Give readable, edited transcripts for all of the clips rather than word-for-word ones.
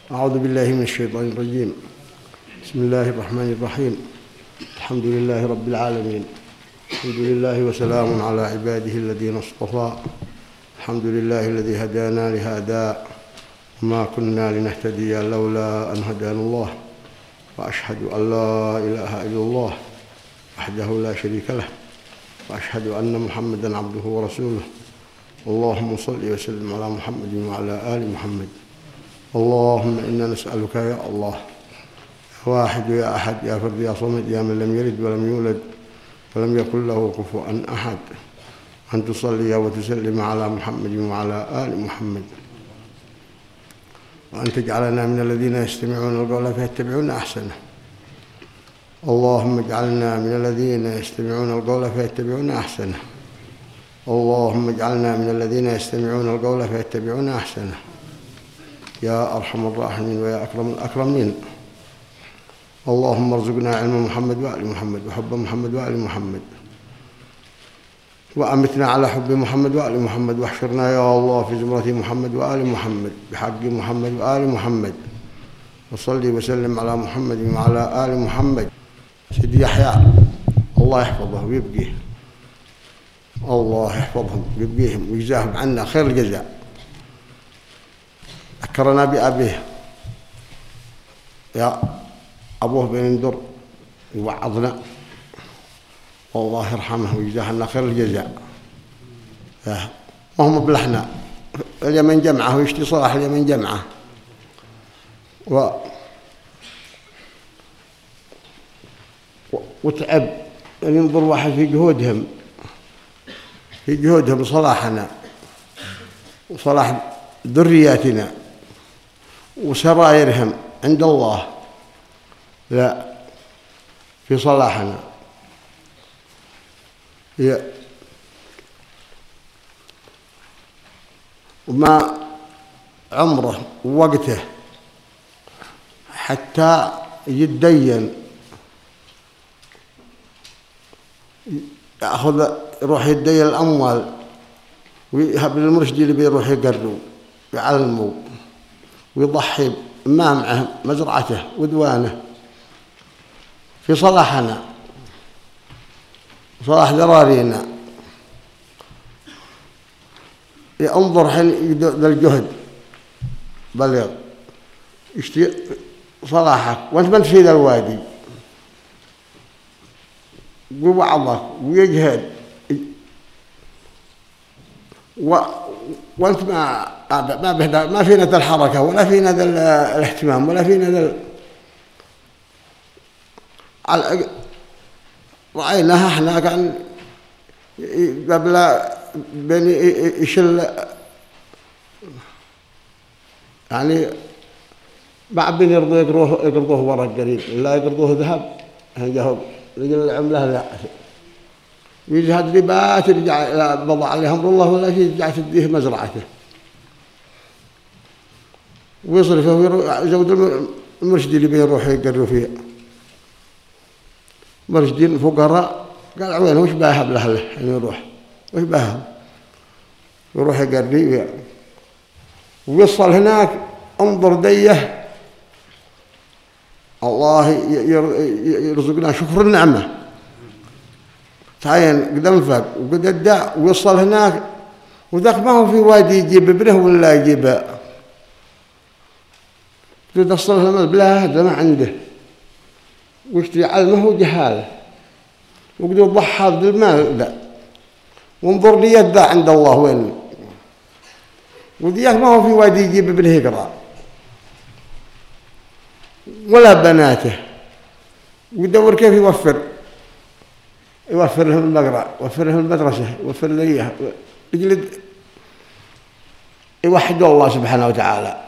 أعوذ بالله من الشيطان الرجيم. بسم الله الرحمن الرحيم. الحمد لله رب العالمين. الحمد لله وسلام على عباده الذين اصطفى. الحمد لله الذي هدانا لهذا وما كنا لنهتدي لولا أن هدانا الله، وأشهد أن لا إله إلا الله وحده لا شريك له، وأشهد أن محمدًا عبده ورسوله. اللهم صل وسلم على محمد وعلى آل محمد. اللهم إنا نسألك يا الله يا واحد يا أحد يا فرد يا صمد يا من لم يلد ولم يولد ولم يكن له كفوا أحد أن تصلي وتسلم على محمد وعلى آل محمد، وأن تجعلنا من الذين يستمعون القول فيتبعون أحسنه. اللهم اجعلنا من الذين يستمعون القول فيتبعون أحسنه. اللهم اجعلنا من الذين يستمعون القول فيتبعون أحسنه يا أرحم الراحمين ويا أكرم الأكرمين. اللهم ارزقنا علم محمد وآل محمد وحب محمد وآل محمد، وأمتنا على حب محمد وآل محمد، واحشرنا يا الله في زمرة محمد وآل محمد بحق محمد وآل محمد، وصلي وسلم على محمد وعلى آل محمد. سيدي يحيى الله يحفظه ويبقيه، الله يحفظهم ويبقيهم ويجزاهم عنا خير الجزاء. ذكرنا بأبيه يا أبوه بن در يوعظنا، والله يرحمه ويجزاه عنا خير الجزاء. ما هم بلحنا اليمن جمعه ويشتي صلاح اليمن جمعه وتعب ينظر واحد في جهودهم صلاحنا وصلاح ذرياتنا وسرائرهم عند الله، لا في صلاحنا. وما عمره ووقته حتى يتدين يروح يتدين الأموال ويهب للمرشد اللي بيروح يقروا يعلموا ويضحي ما معه مزرعته ودوانه في صلاحنا صلاح ذرارينا. انظر حين ذا الجهد بلغ يشتي صلاحك وانت ما في ذا الوادي ووعظك ويجهد وانت ما فينا ذا الحركة ولا فينا ذا الاهتمام ولا فينا ذا رأيناها احنا كان قبل بني يشل يعني مع بني يقرضوه ورق قريب لا يقرضوه ذهب هنجهم رجل العملة لا يجهد ربات يرجع بضع عليه أمر الله ولا شيء يرجع تديه مزرعته ويصرفه ويزود المرشدين اللي بيروح يقروا فيه مرشدين فقراء قال عوين وش باهب له يعني يروح وش باهب يروح يقري ويصل هناك انظر ديه الله يرزقنا شكر النعمة تعين قد انفق وقد ادى ويصل هناك وذاك ما هو في وادي يجيب ابنه ولا يجيب يوصل له بلا هذا ما عنده ويشتري علمه وجهاله وقد يضحى بالمال لا وانظر لي يده عند الله وين وذيك ما هو في وادي يجيب ابنه يقرأ ولا بناته ويدور كيف يوفر لهم المقرأ يوفر لهم المدرسة يوفر له إياها يجلد يوحدوا الله سبحانه وتعالى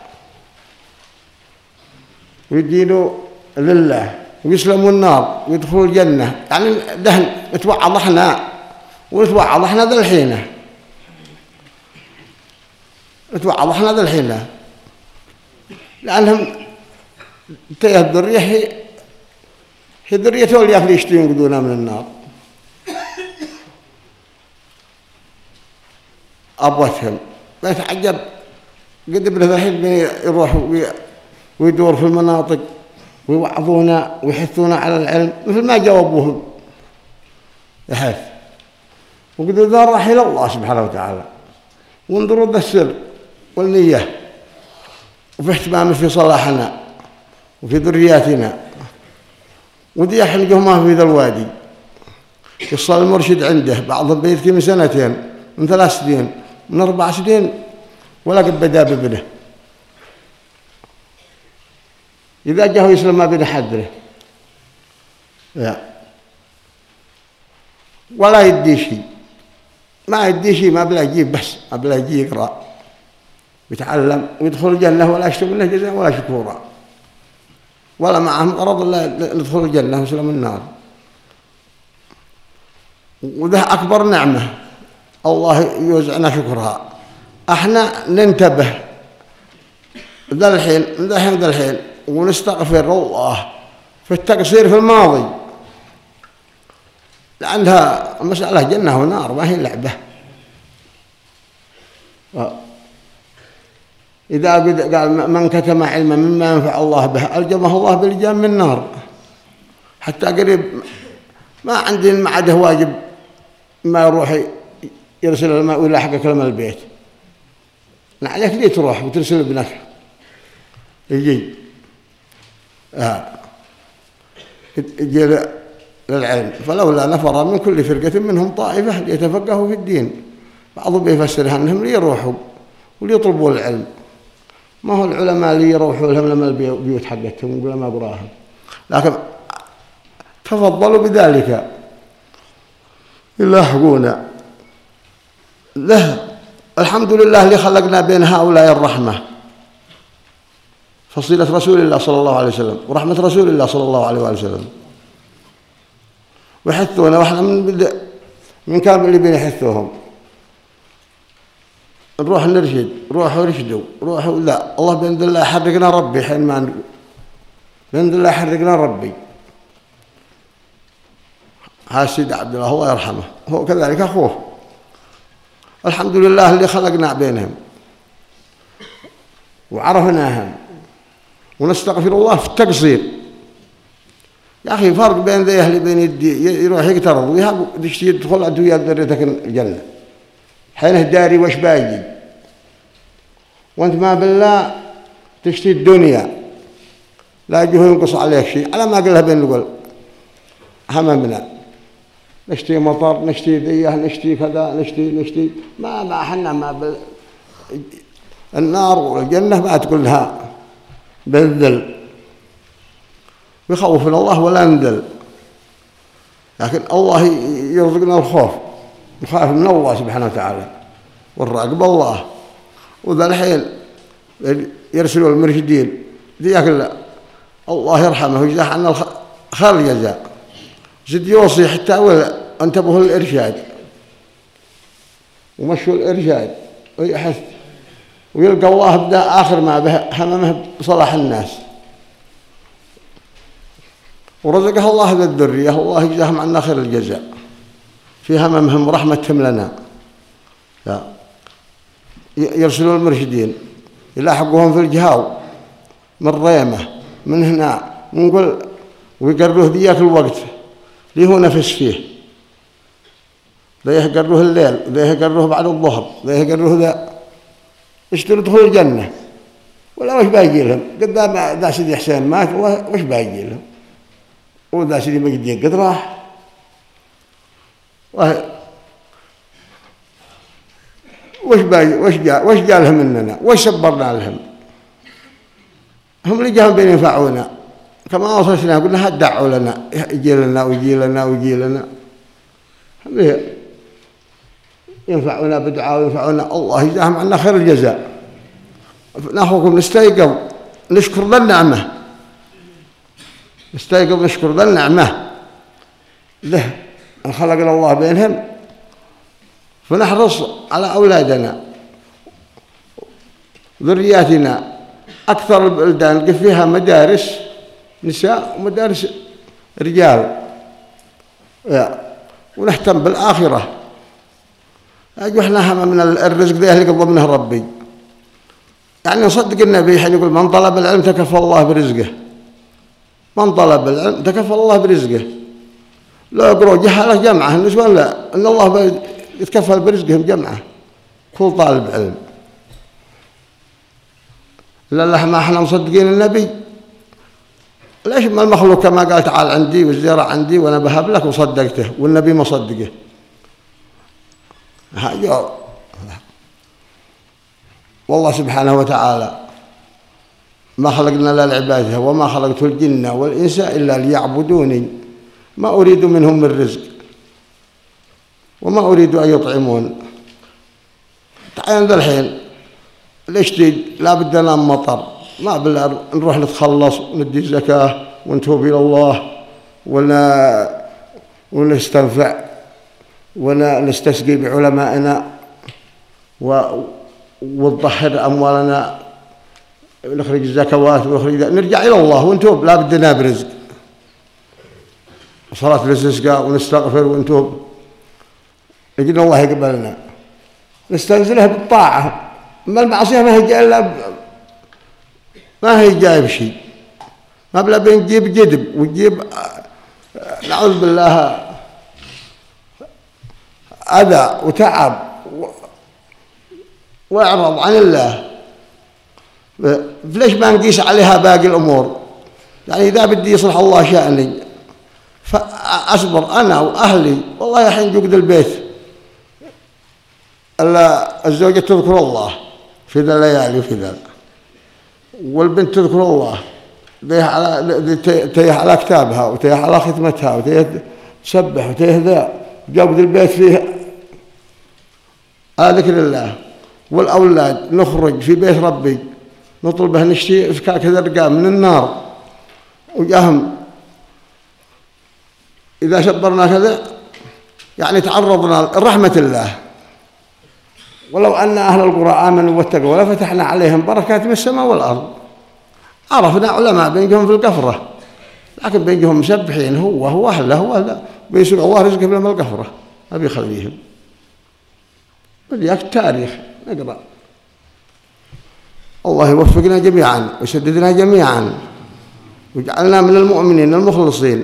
ويدينوا لله ويسلموا النار ويدخلوا الجنة. يعني دهن نتوعظ احنا ذا الحين نتوعظ احنا ذا الحين لأنهم تيه الذرية هي ذرية أولياء اللي يشترون ينقذونا من النار. أبوتهم بيتعجب قد ابنه الحين يروح ويدور في المناطق ويوعظونا ويحثونا على العلم مثل ما جاوبوهم يحث. وقد ذا راح إلى الله سبحانه وتعالى، وانظروا ذا السر والنية وفي اهتمام في صلاحنا وفي ذرياتنا. ودي أحلقه ما في ذا الوادي يصل المرشد عنده بعضهم بيذكي من 2 سنين من 3 سنين من 4 سنين ولا قد بدا بابنه، إذا جاءه يسلم ما بين حدره ولا يدي شيء، ما يدي شيء، ما بلا يجيب بس ما بلا يجي يقرأ ويتعلم ويدخل الجنة ولا يشتم منه جزاء ولا شكورا ولا معهم غرض إلا ندخل الجنة وسلم النار. وده أكبر نعمة الله يوزعنا شكرها. احنا ننتبه ذا الحين ونستغفر الله في التقصير في الماضي، لأنها مسألة جنة ونار ما هي لعبة. إذا قال من كتم علما مما ينفع الله به ألجمه الله بلجام من النار. حتى قريب ما عندي معده واجب ما يروح يرسل الماء ويلاحقك لما البيت، عليك ليه تروح وترسل ابنك يجي يجي للعلم. فلولا نفر من كل فرقة منهم طائفة ليتفقهوا في الدين. بعضهم بيفسرها أنهم ليروحوا وليطلبوا العلم، ما هو العلماء اللي يروحوا لهم لما البيوت حقتهم ويقولوا ما قراهم، لكن تفضلوا بذلك يلاحقونا له. الحمد لله اللي خلقنا بين هؤلاء الرحمة، فصيلة رسول الله صلى الله عليه وسلم ورحمة رسول الله صلى الله عليه وسلم، ويحثونا واحنا من كان اللي بيحثوهم نروح نرشد، روحوا رشدوا، روحوا لا الله بينزل الله يحرقنا ربي حين ما نقول بينزل الله يحرقنا ربي. هذا سيد عبد الله الله يرحمه هو كذلك أخوه. الحمد لله اللي خلقنا بينهم وعرفناهم، ونستغفر الله في التقصير. يا أخي فرق بين ذي أهل بين يدي يروح يقترض ويهاب يدخل أدوية ذريتك الجنة حينه داري وش باجي، وانت ما بالله تشتي الدنيا لا يجيه ينقص عليك شيء. على ما قالها بين نقول هممنا نشتي مطر نشتي ذيه نشتي كذا نشتي ما حنا ما النار والجنة ما تقول لها بالذل، ويخوفنا الله ولا نذل. لكن الله يرزقنا الخوف، نخاف من الله سبحانه وتعالى والراقب الله. وذا الحين يرسلوا المرشدين ذيك الله يرحمه ويجزاه عنا خير الجزاء، زد يوصي حتى انتبهوا للإرشاد ومشوا الإرشاد ويحث ويلقى الله بدأ آخر ما به هممه بصلاح الناس، ورزقه الله ذا الذرية الله يجزاهم عنا خير الجزاء في هممهم ورحمتهم لنا. يرسلوا المرشدين يلاحقوهم في الجهاو من ريمة من هنا ونقول ويقرروه ذيك الوقت ليه هو نفس فيه، ذا يقرروه الليل ذا يقرروه بعد الظهر ذا يقرروه ذا يشتروا دخول الجنة ولا وش باقي لهم. قدام ذا سيدي حسين مات وش باقي لهم، وذا سيدي مجدين قد راح وش جاء لهم مننا وش سبرنا لهم. هم اللي جاهم بين ينفعونا كما وصلنا قلنا هدعوا لنا يجي لنا ويجي لنا ويجي لنا، هم ينفعونا بدعاء وينفعونا الله يجزاهم عنا خير الجزاء. ناخذكم نستيقظ نشكر ذا النعمة، نستيقظ نشكر ذا النعمة له أن خلقنا الله بينهم، فنحرص على أولادنا ذرياتنا. أكثر البلدان نلقى فيها مدارس نساء ومدارس رجال ونهتم بالآخرة. أجو إحنا هم من الرزق ذي اللي قبض منه ربي يعني نصدق النبي حين يقول من طلب العلم تكفى الله برزقه. من طلب العلم تكفى الله برزقه. لا يقولوا جهله جمعه النسوان، لا، ان الله يتكفل برزقهم جمعه كل طالب علم. لا ما احنا مصدقين النبي. ليش ما المخلوق كما قال تعال عندي والزرع عندي وانا بهب لك وصدقته والنبي ما صدقه. والله سبحانه وتعالى ما خلقنا الا لعبادته وما خلقت الجن والانس الا ليعبدوني ما اريد منهم من رزق وما اريد ان يطعمون. تعال ذا الحين الاشتي لا بدنا مطر، ما بلا نروح نتخلص وندي زكاة ونتوب إلى الله ونستنفع ونستسقي بعلمائنا ونطهر أموالنا ونخرج الزكوات نرجع إلى الله ونتوب، لا بدنا برزق. صلاة الاستسقاء ونستغفر ونتوب لكن الله يقبلنا. نستنزلها بالطاعة، ما المعصية ما هي جايب شيء، ما بلا بنجيب جدب ونجيب نعوذ بالله أذى وتعب وإعراض عن الله. فليش ما نقيس عليها باقي الأمور؟ يعني إذا بدي يصلح الله شأني فأصبر أنا وأهلي. والله الحين جوقد البيت الزوجة تذكر الله في ذا الليالي وفي ذا، والبنت تذكر الله تيه على كتابها وتيه على ختمتها وتيه تسبح وتيه ذا. جوقد البيت فيه ذكر الله. والأولاد نخرج في بيت ربي نطلبه نشتي فكاك ذرقاء من النار وجاهم إذا شبرنا كذا يعني تعرضنا لرحمة الله. ولو أن أهل القرى آمنوا واتقوا لفتحنا عليهم بركات من السماء والأرض. عرفنا علماء بينهم في القفرة لكن بينهم مسبحين هو أهله بيسوق الله رزقه بلا القفرة ما بيخليهم. بديك التاريخ نقرأ. الله يوفقنا جميعا ويسددنا جميعا ويجعلنا من المؤمنين المخلصين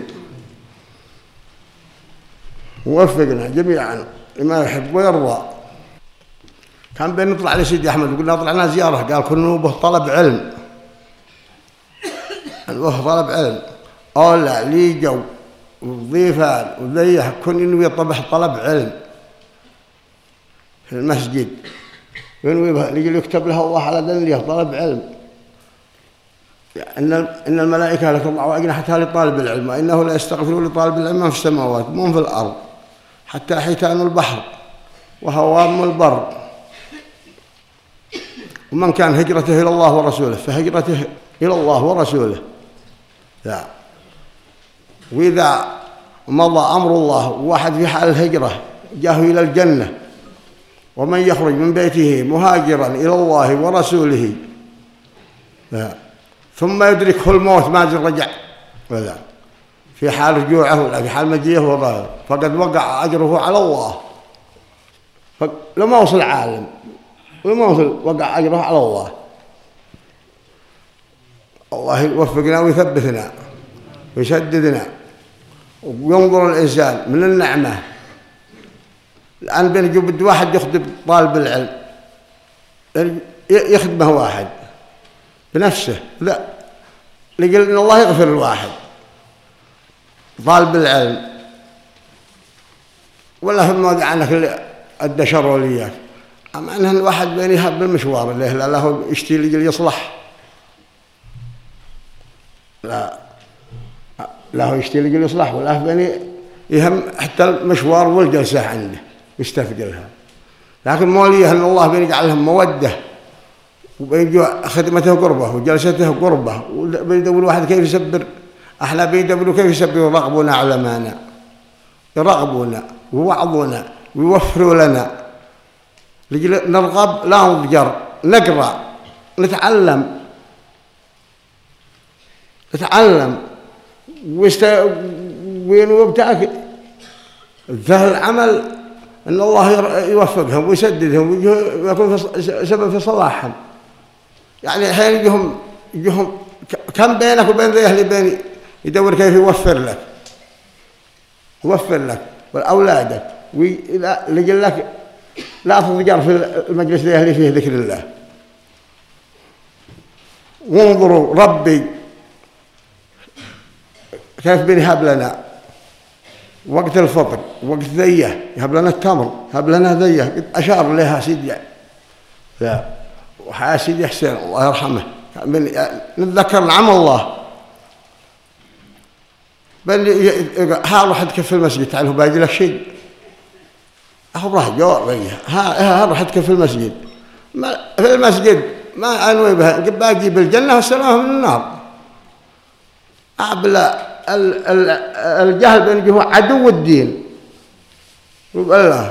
ووفقنا جميعا لما يحب ويرضى. كان بين نطلع لسيدي أحمد وقلنا طلعنا زيارة قال كنا به طلب علم طلب علم أولا لي جو وضيفان وذيه كن ينوي طبح طلب علم في المسجد ينوي لجل يكتب له الله على دنيا طلب علم. إن الملائكة لتضع أجنحتها لطالب العلم وإنه لا يستغفر لطالب العلم في السماوات مو في الأرض حتى حيتان البحر وهوام البر. ومن كان هجرته إلى الله ورسوله فهجرته إلى الله ورسوله. لا. وإذا مضى أمر الله واحد في حال الهجرة جاه إلى الجنة ومن يخرج من بيته مهاجرا إلى الله ورسوله لا. ثم يدركه الموت ما رجع ولا في حال رجوعه ولا في حال مجيئه فقد وقع أجره على الله. لما وصل عالم ولما وصل وقع أجره على الله. الله يوفقنا ويثبتنا ويسددنا وينظر الإنسان من النعمة. الآن بد واحد يخدم طالب العلم يخدمه واحد بنفسه لا لقل إن الله يغفر الواحد طالب العلم ولا هم موضع عنك الدشر ولياك. أما أنه الواحد بين يهب بالمشوار اللي لا له يشتي لجل يصلح لا هو يشتي لجل يصلح ولا بين يهم حتى المشوار والجلسة عنده يستثقلها. لكن موليه أن الله بين يجعلهم مودة وبين خدمته قربه وجلسته قربه وبيدور واحد كيف يسبر. احنا بيدوروا كيف يسبروا يرغبون علمانا يرغبونا ويوعظونا ويوفروا لنا نرغب لا نضجر نقرأ نتعلم ويبتعك ذا العمل أن الله يوفقهم ويسددهم ويكون سبب في صلاحهم يعني الحين يجيهم كم بينك وبين ذي أهل بيني يدور كيف يوفر لك وأولادك لجل لك لا تضجر في المجلس ذي أهل فيه ذكر الله. وانظروا ربي كيف بيهب لنا وقت الفطر وقت ذيه، يهب لنا التمر، يهب لنا ذيه، أشار لها سيدي وحاسيدي حسين الله يرحمه نتذكر نعم الله بل ها راح تكفي المسجد تعال هو باقي لك شيء هو راح جوار بيه ها راح تكفي المسجد في المسجد ما أنوي بها باقي بالجنة والسلامة من النار. الجهل بأنه هو عدو الدين. الله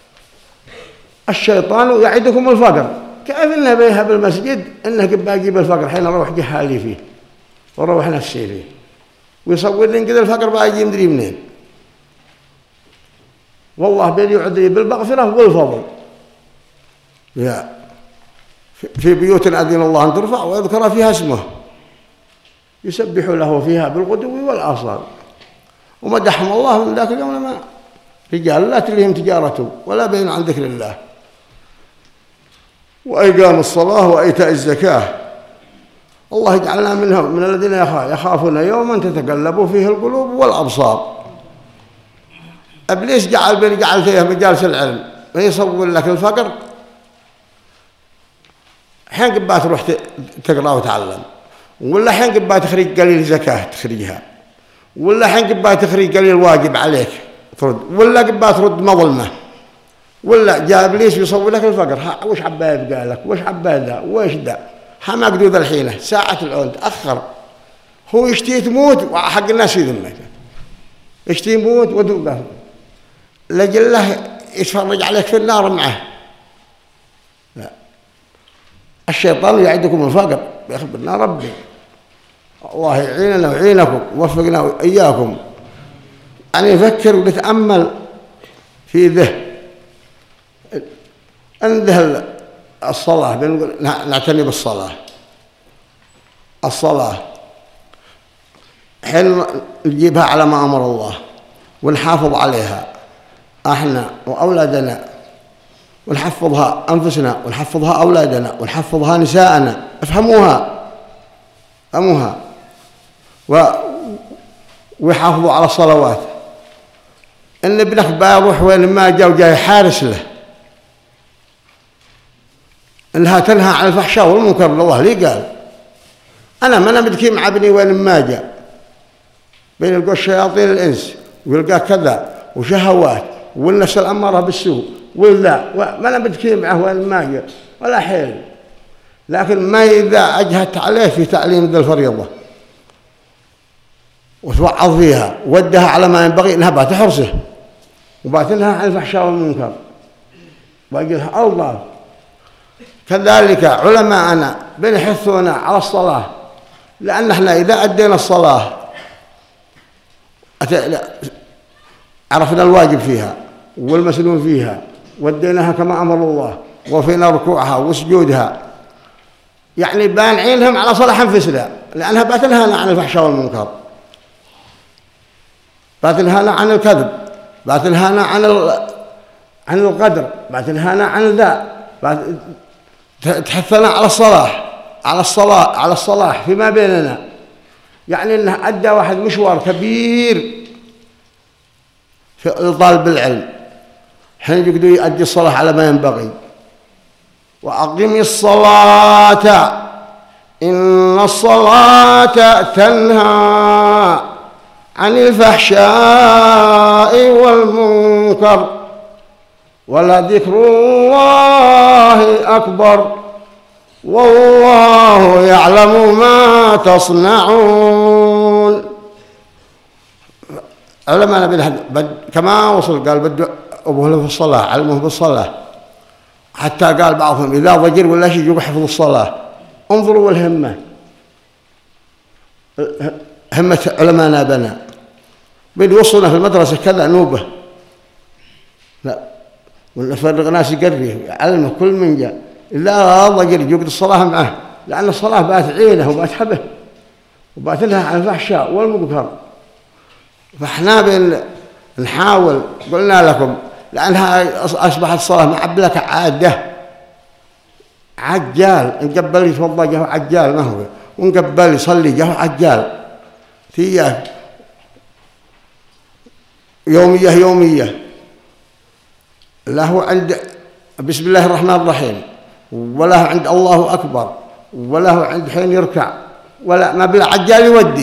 الشيطان يعدكم الفقر، كيف إنه بيها بالمسجد إنه باقي بالفقر حين أروح جهالي فيه وأروح نفسي فيه ويصور لي كذا الفقر باقي مدري منين. والله بين يعدي بالمغفرة والفضل. في بيوت أذن الله أن ترفع ويذكر فيها اسمه يسبح له فيها بالغدو والآصال. ومدحهم الله من ذاك اليوم ما رجال لا تلهم تجارته ولا بين عن ذكر الله وإقام الصلاة وإيتاء الزكاة. الله يجعلنا منهم من الذين يخافون يوما تتقلب فيه القلوب والأبصار. إبليس جعل فيها مجالس العلم ويصور لك الفقر حين قبات تروح تقرأ وتعلم، ولا حين قبات تخرج قليل زكاة تخرجها، ولا حين قبات تخرج قليل واجب عليك ترد، ولا قبات ترد مظلمة، ولا جاء إبليس يصور لك الفقر. وش حبا يبقى لك وش حبا ذا وش ذا ما قدود الحينة ساعة العود تأخر. هو يشتي تموت وحق الناس يذمك يشتي يموت ودوقه لجله يتفرج عليك في النار معه. لا الشيطان يعدكم الفقر بيخبرنا ربي. الله يعيننا ويعينكم ووفقنا وإياكم أن يفكر ونتأمل في ذه الصلاة نعتني بالصلاة. الصلاة حين نجيبها على ما أمر الله ونحافظ عليها احنا وأولادنا ونحفظها أنفسنا ونحفظها أولادنا ونحفظها نساءنا. افهموها ويحافظوا على الصلوات. إن ابنك بيروح وين ما جاء وجاي حارس له إنها تنهى عن الفحشاء والمنكر. الله ليه قال أنا بدكي مع ابني وين ما جاء بين يلقوا الشياطين الإنس ويلقى كذا وشهوات والنفس الأمارة بالسوء ولا ما أنا بدكي معه وين ما جاء ولا حيل. لكن ما إذا أجهدت عليه في تعليم ذي الفريضة وتوعظ فيها ودها على ما ينبغي إنها بتحرسه وباتنها عن الفحشاء والمنكر ويقولها الله. كذلك علماءنا بنحثونا على الصلاة لأن احنا إذا أدينا الصلاة عرفنا الواجب فيها والمسنون فيها وديناها كما أمر الله وفينا ركوعها وسجودها يعني بانعينهم على صلاح أنفسنا لأنها باتنهانا عن الفحشاء والمنكر، باتنهانا عن الكذب، باتنهانا عن القدر، باتنهانا عن ذا، تحثنا على الصلاح فيما بيننا. يعني انه ادى واحد مشوار كبير في طالب العلم حين يقدر يؤدي الصلاة على ما ينبغي. وأقم الصلاة إن الصلاة تنهى عن الفحشاء والمنكر ولذكر الله أكبر والله يعلم ما تصنعون. علماء كما وصل قال بده أبوه في الصلاة علمه بالصلاة حتى قال بعضهم إذا ضجر ولا شيء يجب حفظ الصلاة. انظروا الهمة همة علماءنا بنا بيوصلنا في المدرسة كذا نوبة لا ونفرق ناس يقريه علمه كل من جاء إلا ضجر يقعد الصلاة معه لأن الصلاة بات عينه وبات حبه وبات لها عن الفحشاء والمنكر. فإحنا نحاول، قلنا لكم لأنها أصبحت الصلاة معبلك عادة، عجال نقبل يتوضأ جه عجال ما هو، ونقبل يصلي جه عجال تيه يومية له عند بسم الله الرحمن الرحيم، وله عند الله أكبر، وله عند حين يركع، ولا ما بلا عجال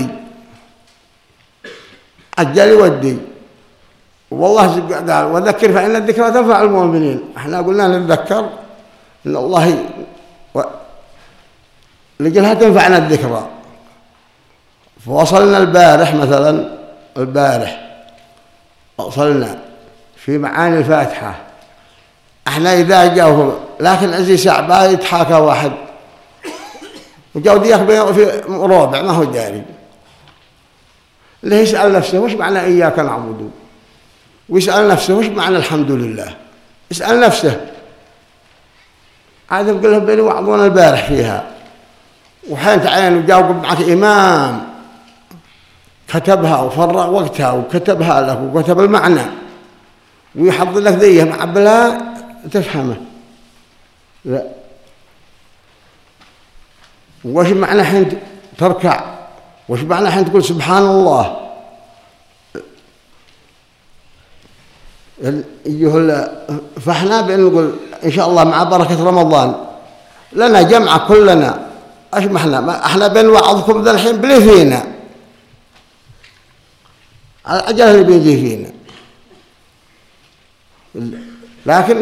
يودي. والله قال وذكر فإن الذكرى تنفع المؤمنين. احنا قلنا نتذكر إن الله لجلها تنفعنا الذكرى. فوصلنا البارح مثلا، وصلنا في معاني الفاتحة. احنا إذا جاءوا لكن عزي ساعة يتحاكى واحد وجاءوا ديك في رابع ما هو داري، اللي يسأل نفسه وش معنى إياك نعبد، ويسأل نفسه وش معنى الحمد لله، يسأل نفسه. عاد بقول لهم بيني وعظونا البارح فيها، وحين تعين وجاوب معك إمام كتبها وفرغ وقتها وكتبها لك وكتب المعنى ويحضر لك ذيه معبلها تفهمه. لا، وش معنى حين تركع، وش معنى حين تقول سبحان الله. فاحنا بنقول إن شاء الله مع بركة رمضان لنا جمعة كلنا أشمحنا، احنا بنوعظكم ذا الحين بلي فينا العجل اللي بيجي فينا، لكن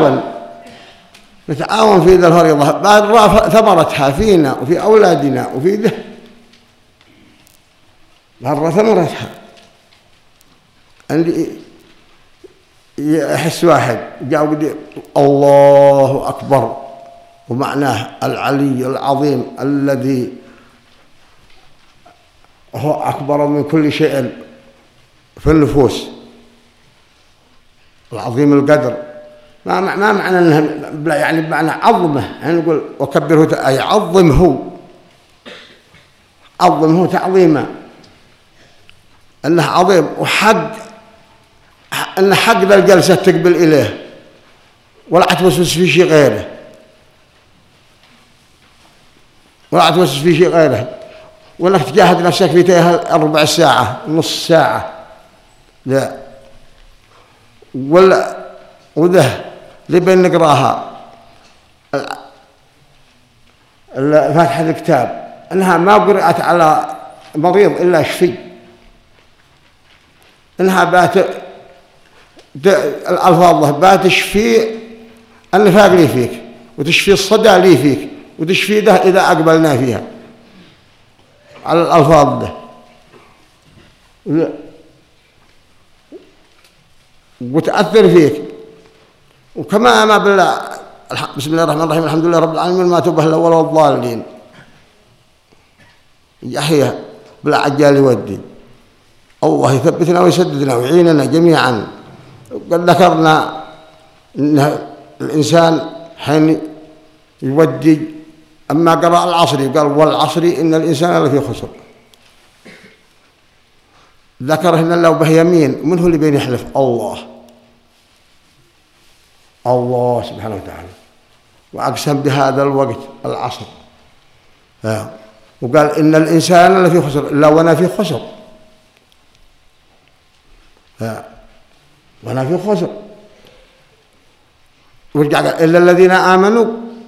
نتعاون في ذا الفريضة بعد ثمرتها فينا وفي أولادنا وفي ذا بعد ثمرتها. عندي يحس واحد جاء بدي الله أكبر ومعناه العلي العظيم الذي هو أكبر من كل شيء في النفوس، العظيم القدر. ما معنى انها يعني بمعنى عظمه، يعني نقول وكبره اي عظمه تعظيما، انه عظيم وحق، ان حق ذا الجلسه تقبل اليه ولا توسوس في شيء غيره، وانك تجاهد نفسك في تيها ربع ساعه نص ساعه، لا وذا لبن نقراها فاتحة الكتاب انها ما قرأت على مريض الا شفي، انها بات الالفاظ بات تشفي النفاق لي فيك، وتشفي الصدى لي فيك، وتشفي ده اذا اقبلنا فيها على الالفاظ ده، وتأثر فيك. وكما ما بالله بسم الله الرحمن الرحيم الحمد لله رب العالمين ما تبه الأول والضالين يحيى بلا عجال يودي. الله يثبتنا ويسددنا ويعيننا جميعا. قد ذكرنا أن الإنسان حين يودي أما قرأ العصر قال والعصر إن الإنسان لفي خسر، ذكر هنا لو به يمين من هو اللي بين يحلف؟ الله سبحانه وتعالى، وأقسم بهذا الوقت العصر، وقال إن الإنسان لفي خسر إلا وأنا في خسر، وأنا في خسر. ورجع قال إلا الذين آمنوا.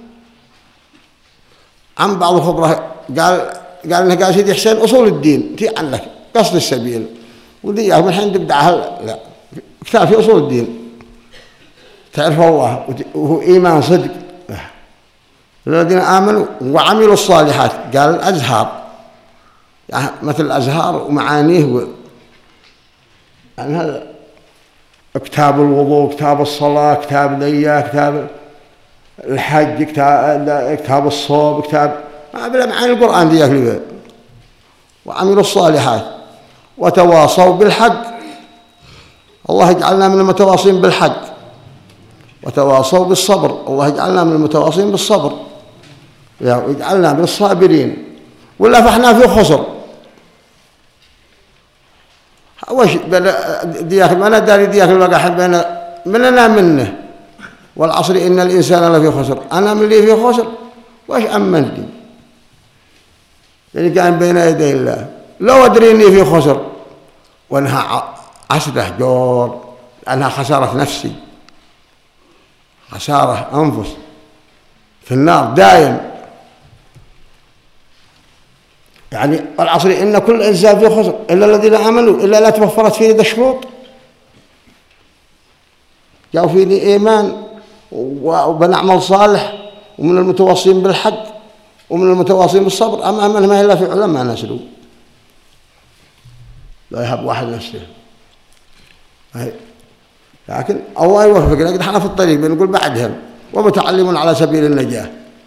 عن بعض الخبراء قال إنه قال سيدي حسين أصول الدين تي عنك قصد السبيل، ودي من الحين تبدأها لا كتاب في أصول الدين تعرف الله وهو إيمان صدق. الذين آمنوا وعملوا الصالحات قال الأزهار، يعني مثل الأزهار ومعانيه، يعني هذا كتاب الوضوء، كتاب الصلاة، كتاب الدية، كتاب الحج، كتاب الصوم، كتاب ما بلا معاني القرآن دي. وعملوا الصالحات وتواصوا بالحق، الله يجعلنا من المتواصين بالحق، وتواصوا بالصبر، الله يجعلنا من المتواصين بالصبر. واجعلنا من الصابرين، ولا فاحنا في خسر. وش دياك ما أنا داري دياك الوقع حبينا مننا منه، والعصر إن الإنسان لفي خسر. أنا من اللي في خسر وش أمنتني؟ يعني كان بين يدي الله. لو أدري إني في خسر وأنها عسره جور، أنها خسارة نفسي، خسارة أنفس في النار دائم. يعني العصر إن كل إنسان في خسر إلا الذين آمنوا، إلا لا توفرت فيه الشروط، جاءوا فيني إيمان وبنعمل صالح ومن المتواصين بالحق ومن المتواصين بالصبر. أما من ما إلا في علماء نسلوا لا يهب واحد نفسه. لكن الله يوفقنا، قد احنا في الطريق بنقول بعدهم ومتعلمون على سبيل النجاة.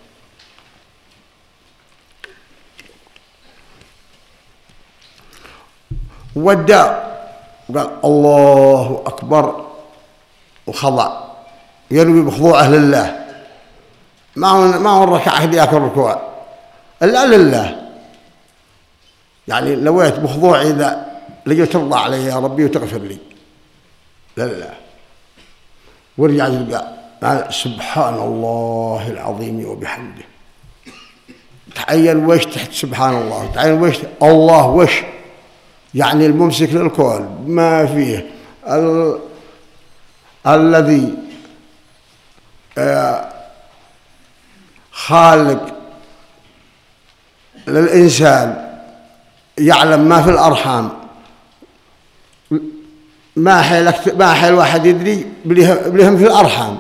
ودع قال الله أكبر وخضع، ينوي بخضوعه لله، ما هو الركعة هديك الركوع إلا لله. يعني نويت بخضوعي إذا لقيت ترضى علي يا ربي وتغفر لي لله. ورجع قال سبحان الله العظيم وبحمده. تعين وش تحت سبحان الله، تعين وش الله وش يعني الممسك للكون ما فيه، الذي خالق للإنسان، يعلم ما في الأرحام، ما حيل واحد يدري بليهم في الأرحام،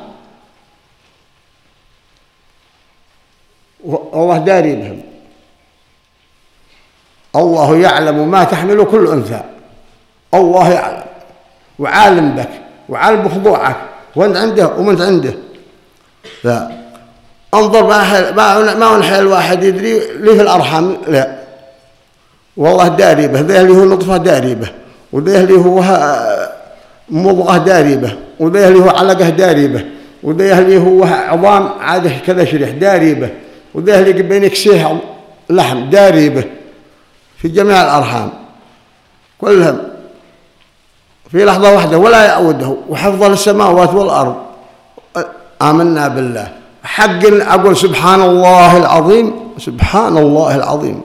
والله داري بهم. الله يعلم ما تحمل كل أنثى، الله يعلم وعالم بك وعالم بخضوعك، وانت عنده ومنت عنده. لا انظر ما هو الحيل واحد يدري لي في الأرحام، لا والله داري به. ذا اللي هو نطفة داري به، وذا اللي هو مضغة داري به، وذا اللي هو علقة داري به، وذا اللي هو عظام عاده كذا شريح داري به، وذا اللي بينك سيح لحم داري به، في جميع الأرحام كلهم في لحظة واحدة ولا يعوده، وحفظ السماوات والأرض. آمنا بالله حق أقول سبحان الله العظيم، سبحان الله العظيم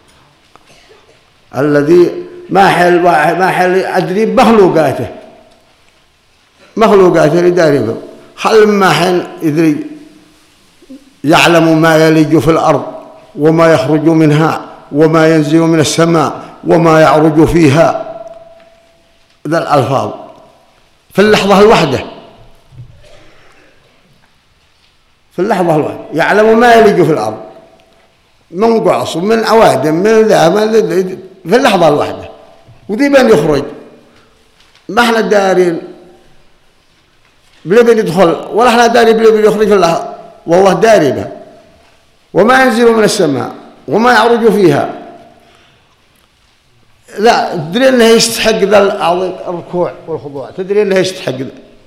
الذي ما حل أدري مخلوقاته لداربه. خل ما حين يدري يعلم ما يلج في الأرض وما يخرج منها وما ينزل من السماء وما يعرج فيها. ذا الألفاظ في اللحظة الواحدة، في اللحظة الواحدة يعلم ما يلج في الأرض من قعص ومن أوادم من ذا في اللحظة الواحدة. وذي بين يخرج ما احنا دارين بلبن يدخل ولا احنا داري بلبن يخرج في الله، والله داري به. وما ينزل من السماء وما يعرج فيها. لا تدري انه يستحق ذا الركوع والخضوع، تدري انه يستحق ذا،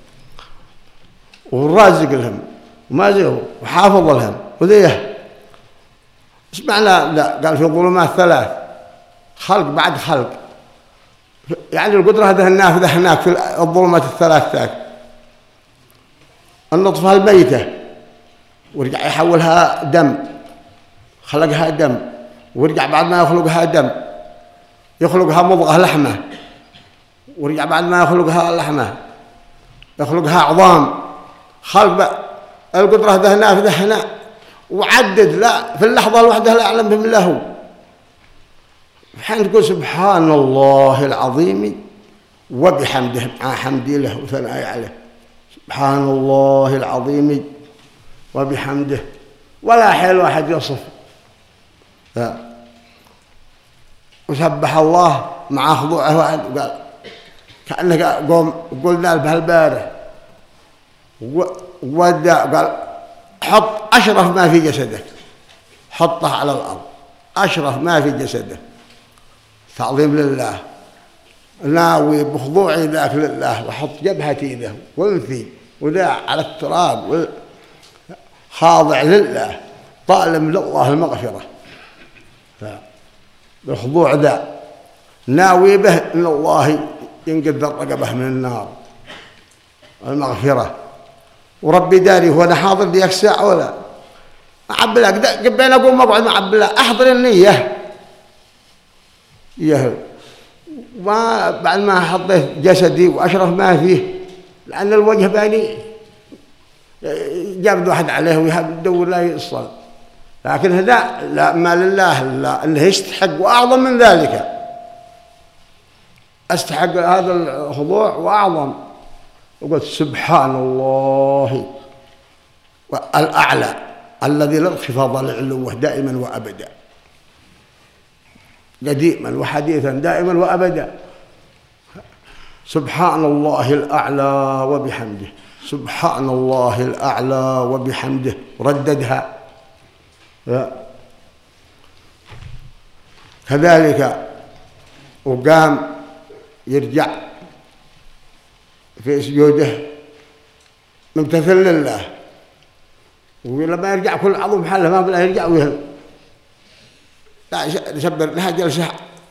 والرازق لهم وما زيه وحافظ لهم وذيه. اسمعنا لا قال في الظلمات ثلاث، خلق بعد خلق، يعني القدرة هذا النافذة هناك في الظلمات الثلاث ذاك. النطفة الميتة ورجع يحولها دم، خلقها دم، ورجع بعد ما يخلقها دم يخلقها مضغة لحمة، ورجع بعد ما يخلقها لحمة يخلقها عظام. خلق القدرة هذا النافذة هنا وعدد لا في اللحظة الواحدة لا يعلم بهم إلا هو. حين تقول سبحان الله العظيم وبحمده مع حمدي له وثنائي عليه، سبحان الله العظيم وبحمده، ولا حيل واحد يصف. وسبح الله مع خضوعه واحد. قال كأنك قلنا بهالبارح ودع، قال حط أشرف ما في جسدك، حطه على الأرض، أشرف ما في جسدك، تعظيم لله، ناوي بخضوعي ذاك لله، وحط جبهتي له وانفي وذا على التراب خاضع لله، طالب من الله المغفرة بالخضوع ذا، ناوي به أن الله ينقذ الرقبة من النار المغفرة. وربي داري هو أنا حاضر ديك الساعة ولا أعبلك قبل أقوم مقعد مع عبلك أحضر النية يهل، وبعد ما حطيت جسدي وأشرف ما فيه، لأن الوجه باني جاب واحد عليه ويدور لا يصل، لكن هذا لا ما لله لا اللي يستحق وأعظم من ذلك، أستحق هذا الخضوع وأعظم. وقلت سبحان الله الأعلى الذي لا انخفاض لعلوه دائما وأبدا، قديما وحديثا دائما وأبدا. سبحان الله الأعلى وبحمده، سبحان الله الأعلى وبحمده، رددها. كذلك وقام يرجع في سجوده ممتثل لله، ولما يرجع كل عضو محله ما بلا يرجع ويهل، لا يسبر لها جلسة،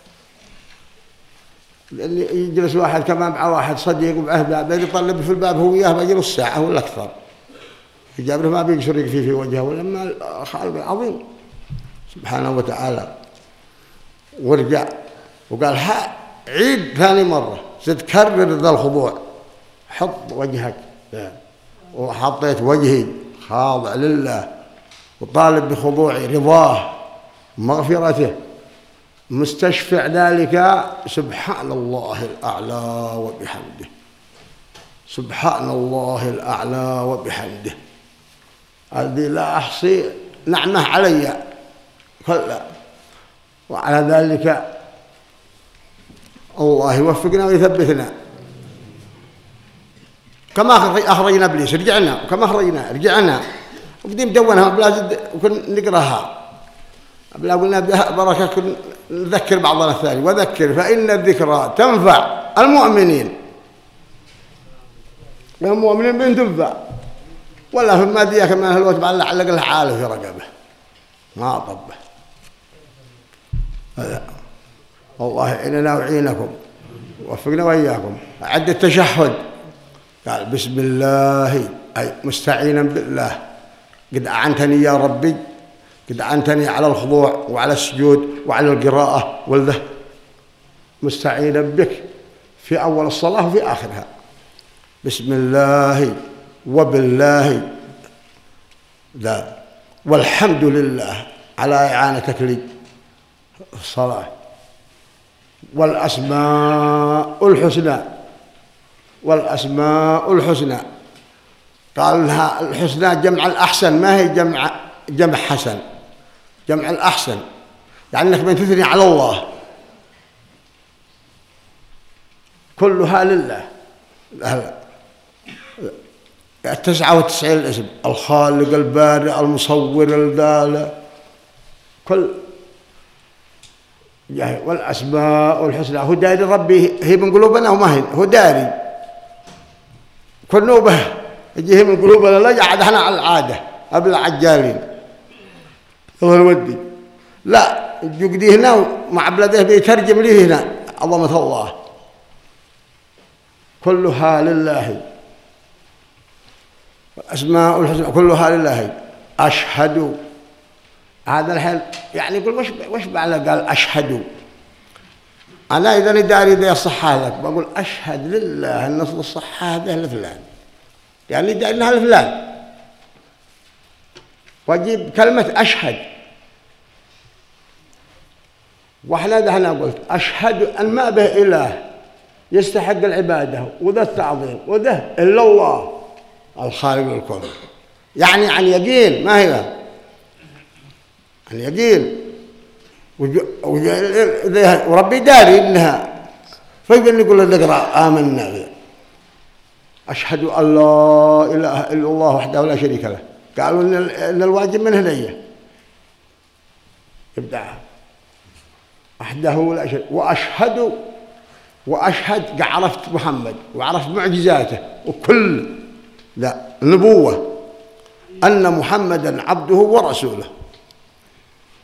اللي يجلس واحد كمان مع واحد صديق ومعه باب يطلب في الباب هو وياه بجلس ساعة ولا أكثر، يجابره ما بيقشر يكفي في وجهه، ولما الخالق العظيم سبحانه وتعالى. ورجع وقال عيد ثاني مرة تتكرر ذا الخضوع، حط وجهك، وحطيت وجهي خاضع لله وطالب بخضوعي رضاه مغفرته، مستشفع ذلك. سبحان الله الأعلى وبحمده، سبحان الله الأعلى وبحمده، هذه لا أحصي نعمة علي كلا. وعلى ذلك الله يوفقنا ويثبتنا. كما أخرجنا إبليس رجعنا، وكما أخرجنا رجعنا، وقديم دونها بلازد وكن نقراها بلا قلنا بركة كن نذكر بعضنا الثاني. وذكر فإن الذكرى تنفع المؤمنين، المؤمنين بين تنفع، ولا في المادية كمان الوقت بعد علق له عالة في رقبه ما طبه. هذا الله يعيننا ويعينكم ووفقنا وإياكم. عد التشهد قال بسم الله، أي مستعينا بالله، قد أعنتني يا ربي، قد أعنتني على الخضوع وعلى السجود وعلى القراءة والذه، مستعينا بك في أول الصلاة وفي آخرها. بسم الله وبالله لا والحمد لله على إعانتك لي الصلاة، والأسماء الحسنى، والأسماء الحسنى قال لها الحسنى جمع الأحسن، ما هي جمع حسن، جمع الأحسن، يعني أنك من تثني على الله كلها لله. 99 الاسم، الخالق البارئ المصور الدال كل يعني. والأسماء الحسنى هو داري ربي، هي من قلوبنا وما هو داري كل نوبه يجي من قلوبنا، لا قاعد احنا على العاده ابلع عجالين الله الودي، لا يجي هنا مع بلده بيترجم لي هنا عظمه الله كلها لله. الأسماء الحسنى كلها لله. أشهد، هذا الحين يعني يقول وش معنى قال أشهد؟ أنا إذا داري ذي الصحة لك بقول أشهد لله أن نصل الصحة هذه لفلان، يعني داري لها لفلان، وأجيب كلمة أشهد. وإحنا دهنا قلت أشهد أن ما به إله يستحق العبادة وذا التعظيم وذا إلا الله الخالق الكون، يعني عن يقين، ما هي عن يقين. وربي داري إنها، فيقول نقول نقرأ آمنا به أشهد أن لا إله إلا الله وحده لا شريك له. قالوا إن الواجب من هدية يبدأ وحده لا شريك. وأشهد عرفت محمد وعرفت معجزاته وكل لا نبوة أن محمدا عبده ورسوله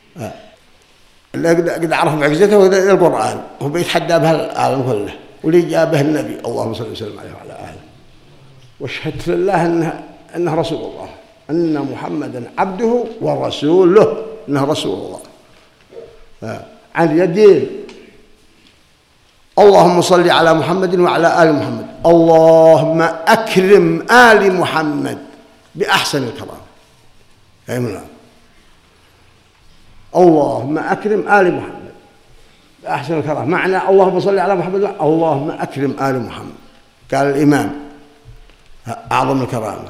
قد عرف معجزته القرآن، هو بيتحدى بها العالم كله، واللي جاء به النبي اللهم صل وسلم عليه وعلى آله. واشهدت لله أنه رسول الله، أن محمدا عبده ورسوله، أنه رسول الله عن يدين. اللهم صل على محمد وعلى آل محمد، اللهم أكرم آل محمد بأحسن الكرام. أيمنا اللهم أكرم آل محمد بأحسن الكرام، معنى اللهم صل على محمد اللهم أكرم آل محمد. قال الإمام أعظم الكرامة.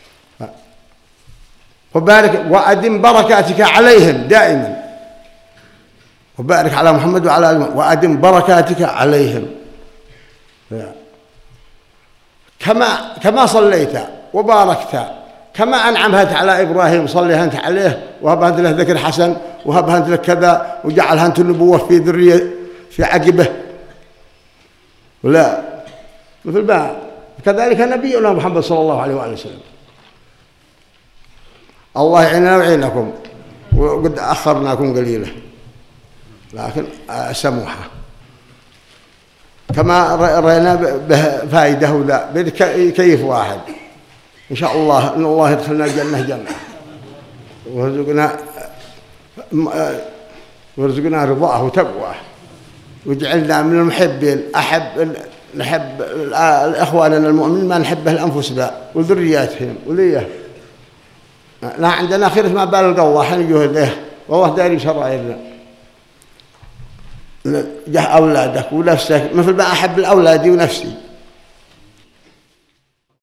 وبارك وأدم بركاتك عليهم دائما، وبارك على محمد وعلى آل محمد وأدم بركاتك عليهم. كما صليت وباركت، كما أنعمت على إبراهيم صليها أنت عليه، وهبها أنت له ذكر حسن، وهبها أنت لك كذا، وجعلها أنت النبوة في ذرية في عقبه. ولا مثل ما كذلك نبينا محمد صلى الله عليه وآله وسلم. الله يعيننا ويعينكم، وقد أخرناكم قليلا لكن سموحة كما رأينا به فائدة. وذا كيف واحد إن شاء الله أن الله يدخلنا الجنة جنة، ورزقنا رضاه وتقواه، وجعلنا من المحبين. نحب الإخواننا المؤمنين ما نحبه لأنفسنا وذرياتهم وليه. لا عندنا خيرة ما بال الله حنجوه له، والله داري شرائرنا. جه أولادك ونفسك مثل ما أحب الأولادي ونفسي.